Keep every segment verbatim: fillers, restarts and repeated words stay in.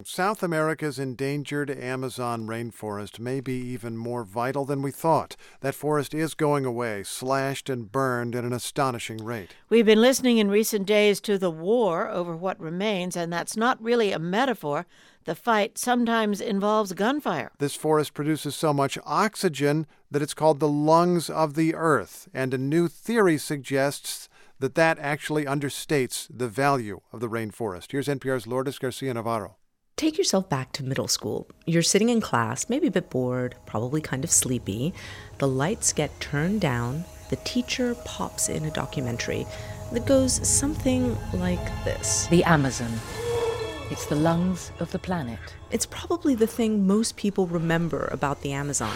South America's endangered Amazon rainforest may be even more vital than we thought. That forest is going away, slashed and burned at an astonishing rate. We've been listening in recent days to the war over what remains, and that's not really a metaphor. The fight sometimes involves gunfire. This forest produces so much oxygen that it's called the lungs of the earth, and a new theory suggests that that actually understates the value of the rainforest. Here's N P R's Lourdes Garcia-Navarro. Take yourself back to middle school. You're sitting in class, maybe a bit bored, probably kind of sleepy. The lights get turned down. The teacher pops in a documentary that goes something like this. The Amazon. It's the lungs of the planet. It's probably the thing most people remember about the Amazon.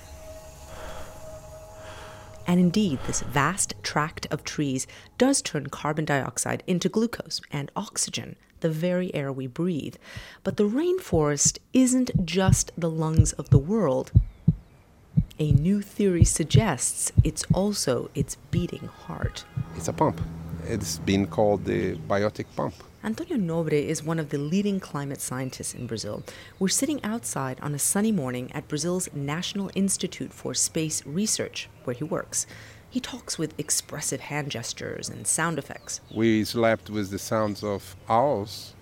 And indeed, this vast tract of trees does turn carbon dioxide into glucose and oxygen, the very air we breathe. But the rainforest isn't just the lungs of the world. A new theory suggests it's also its beating heart. It's a pump. It's been called the biotic pump. Antonio Nobre is one of the leading climate scientists in Brazil. We're sitting outside on a sunny morning at Brazil's National Institute for Space Research, where he works. He talks with expressive hand gestures and sound effects. We slept with the sounds of owls.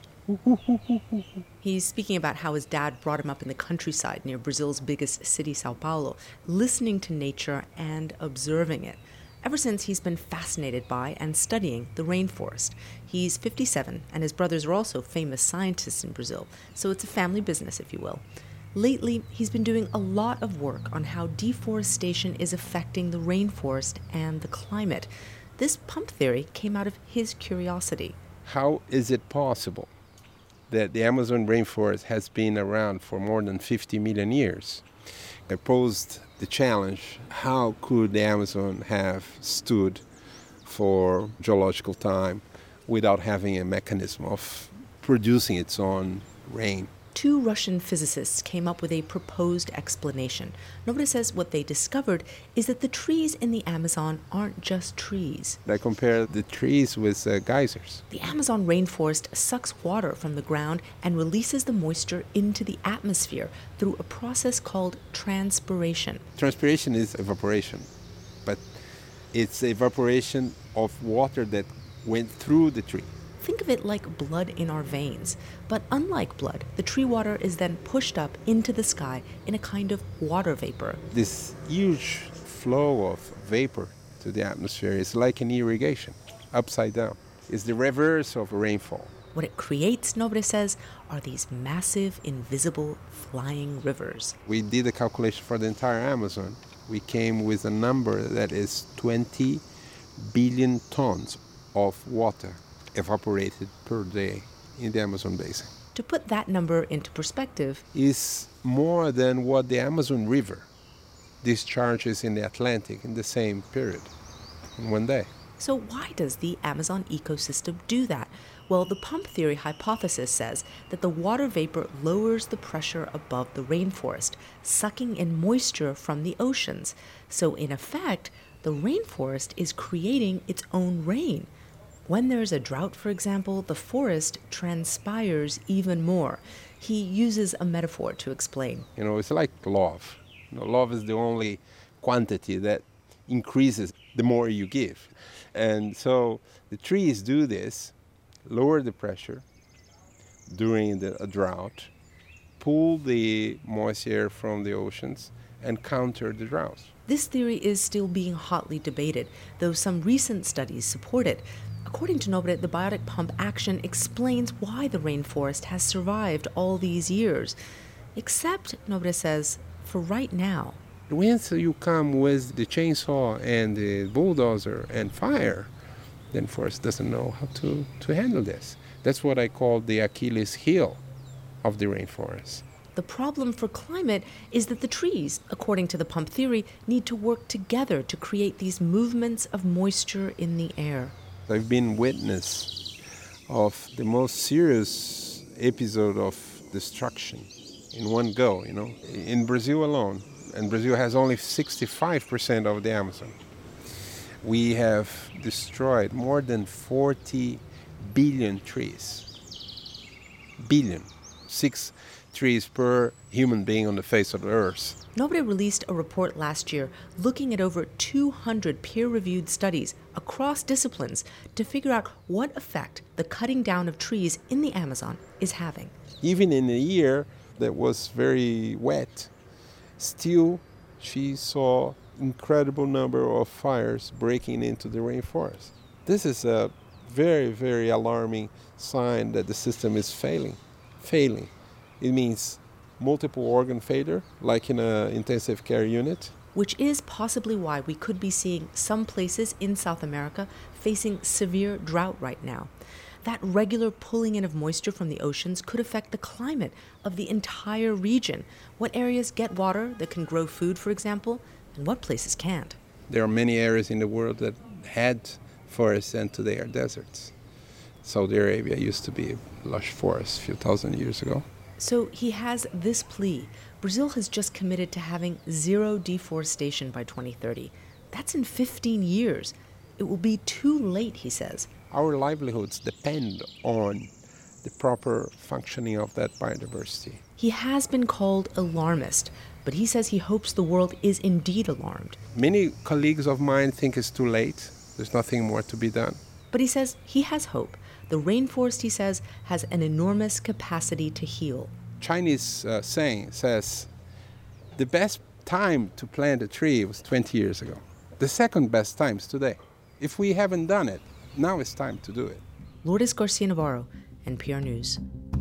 He's speaking about how his dad brought him up in the countryside near Brazil's biggest city, Sao Paulo, listening to nature and observing it. Ever since, he's been fascinated by and studying the rainforest. He's fifty-seven, and his brothers are also famous scientists in Brazil, so it's a family business, if you will. Lately, he's been doing a lot of work on how deforestation is affecting the rainforest and the climate. This pump theory came out of his curiosity. How is it possible that the Amazon rainforest has been around for more than fifty million years? I posed the challenge, how could the Amazon have stood for geological time without having a mechanism of producing its own rain? Two Russian physicists came up with a proposed explanation. Nobre says what they discovered is that the trees in the Amazon aren't just trees. I compare the trees with uh, geysers. The Amazon rainforest sucks water from the ground and releases the moisture into the atmosphere through a process called transpiration. Transpiration is evaporation, but it's evaporation of water that went through the tree. Think of it like blood in our veins. But unlike blood, the tree water is then pushed up into the sky in a kind of water vapor. This huge flow of vapor to the atmosphere is like an irrigation, upside down. It's the reverse of rainfall. What it creates, Nobre says, are these massive, invisible, flying rivers. We did a calculation for the entire Amazon. We came with a number that is twenty billion tons of water evaporated per day in the Amazon basin. To put that number into perspective, is more than what the Amazon River discharges in the Atlantic in the same period, in one day. So why does the Amazon ecosystem do that? Well, the pump theory hypothesis says that the water vapor lowers the pressure above the rainforest, sucking in moisture from the oceans. So in effect, the rainforest is creating its own rain. When there's a drought, for example, the forest transpires even more. He uses a metaphor to explain. You know, it's like love. You know, love is the only quantity that increases the more you give. And so the trees do this, lower the pressure during the, a drought, pull the moist air from the oceans, and counter the drought. This theory is still being hotly debated, though some recent studies support it. According to Nobre, the biotic pump action explains why the rainforest has survived all these years. Except, Nobre says, for right now. Once you come with the chainsaw and the bulldozer and fire, then forest doesn't know how to, to handle this. That's what I call the Achilles heel of the rainforest. The problem for climate is that the trees, according to the pump theory, need to work together to create these movements of moisture in the air. I've been witness of the most serious episode of destruction in one go, you know, in Brazil alone. And Brazil has only sixty-five percent of the Amazon. We have destroyed more than forty billion trees. Billion. six trees per human being on the face of the earth. Nobre released a report last year looking at over two hundred peer-reviewed studies across disciplines to figure out what effect the cutting down of trees in the Amazon is having. Even in a year that was very wet, still she saw incredible number of fires breaking into the rainforest. This is a very, very alarming sign that the system is failing. Failing. It means multiple organ failure, like in an intensive care unit. Which is possibly why we could be seeing some places in South America facing severe drought right now. That regular pulling in of moisture from the oceans could affect the climate of the entire region. What areas get water that can grow food, for example, and what places can't? There are many areas in the world that had forests and today are deserts. Saudi Arabia used to be lush forests a few thousand years ago. So he has this plea. Brazil has just committed to having zero deforestation by twenty thirty. That's in fifteen years. It will be too late, he says. Our livelihoods depend on the proper functioning of that biodiversity. He has been called alarmist, but he says he hopes the world is indeed alarmed. Many colleagues of mine think it's too late. There's nothing more to be done. But he says he has hope. The rainforest, he says, has an enormous capacity to heal. Chinese uh, saying says, the best time to plant a tree was twenty years ago. The second best time is today. If we haven't done it, now it's time to do it. Lourdes Garcia Navarro, N P R News.